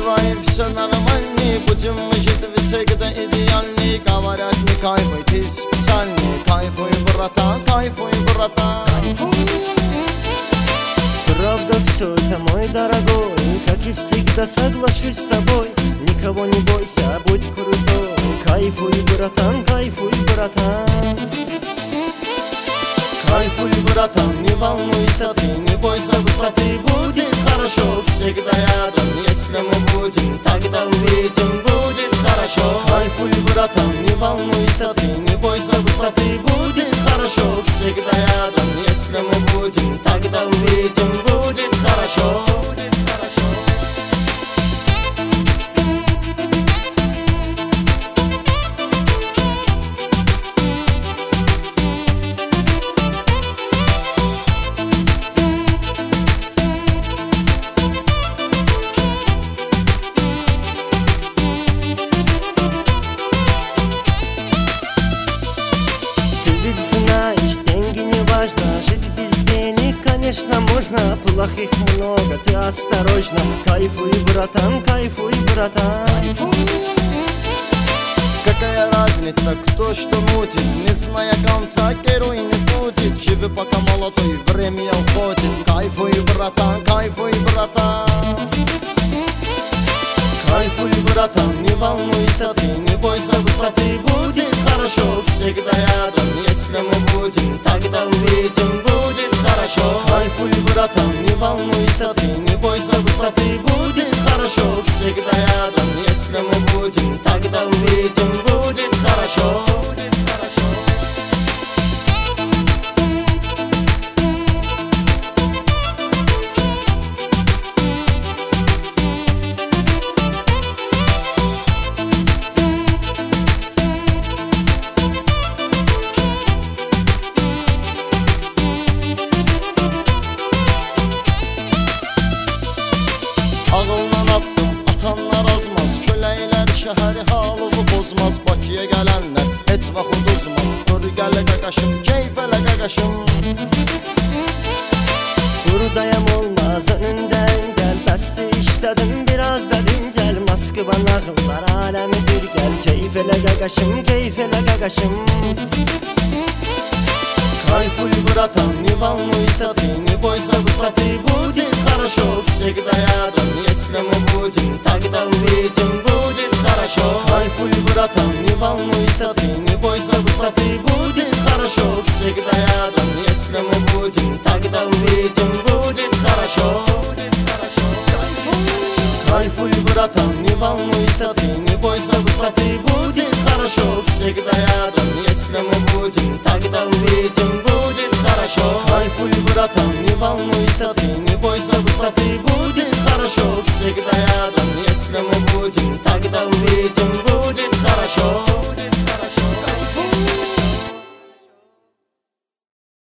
и все нормальней. Будем мы жить всегда идеальней. Говорят, не кайфуй, ты специальный. Кайфуй, братан, кайфуй, братан. Правда, все это, мой дорогой, как и всегда соглашусь с тобой. Никого не бойся, будь крутой. Кайфуй, братан, кайфуй, братан. Кайфуй, братан, не волнуйся ты, не бойся высоты. Будет хорошо, всегда рядом. Если мы будем, тогда увидим, будет хорошо. Кайфуй, братан, не волнуйся ты, не бойся высоты. Будет хорошо, всегда рядом. Если мы будем, тогда увидим, будет хорошо. Знаешь, деньги не важно, жить без денег, конечно, можно. Плохих много, ты осторожно. Кайфуй, братан, кайфуй, братан. Какая разница, кто что мутит, не зная конца, герой не будет. Живи пока молодой, время уходит. Кайфуй, братан, кайфуй, братан. Кайфуй, братан, не волнуйся ты, не бойся высоты. Будет хорошо, всегда рядом. Если мы будем, тогда увидим, будет хорошо. Кайфуй, братан, не волнуйся ты, не бойся высоты. Будет хорошо, всегда рядом. Если мы будем, тогда увидим, будет хорошо. Ağıldan attım, atanlar azmaz. Köləklər şəhəri halını bozmaz. Bakıya gələnlər heç vaxt uduzmaz. Dur gələ qaqaşım, keyf elə qaqaşım. Buradayım olmaz, önünden gel. Bəsdi işlədim, biraz da dincəl. Moskva nağıllar aləmidir, gəl. Keyf elə qaqaşım, keyf elə qaqaşım. Кайфуй, братан, не волнуйся ты, не бойся высоты. Будет хорошо, всегда рядом. Если мы будем, тогда увидим, будет хорошо. Кайфуй, братан, не волнуйся ты, не бойся высоты. Будет хорошо, всегда рядом. Если мы будем, тогда увидим, будет хорошо. Кайфуй, братан, не волнуйся ты, не бойся высоты. Будет хорошо, всегда рядом. Если мы будем, тогда увидим, будет хорошо. Кайфуй, братан, не волнуйся ты, не бойся высоты. Будет хорошо, всегда рядом. Если мы будем, тогда увидим, будет хорошо.